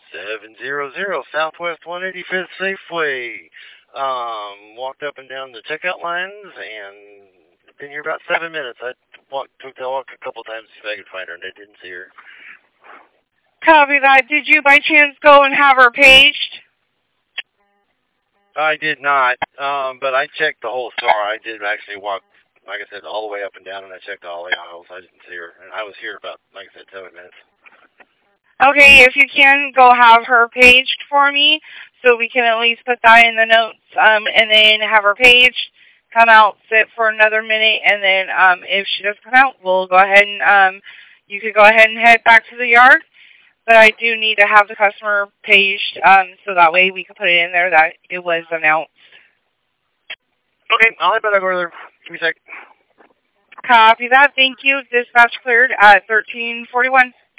700 Southwest 185th Safeway. Walked up and down the checkout lines and been here about 7 minutes. I took the walk a couple times to see if I could find her, and I didn't see her. Copy that. Did you by chance go and have her paged? I did not, but I checked the whole store. I did actually walk, like I said, all the way up and down, and I checked all the aisles. I didn't see her, and I was here about, like I said, 7 minutes. Okay, if you can, go have her paged for me, so we can at least put that in the notes, and then have her paged, come out, sit for another minute, and then if she doesn't come out, we'll go ahead and you could go ahead and head back to the yard. But I do need to have the customer paged, so that way we can put it in there that it was announced. Okay, I'll head back over there. Give me a sec. Copy that. Thank you. Dispatch cleared at 1341.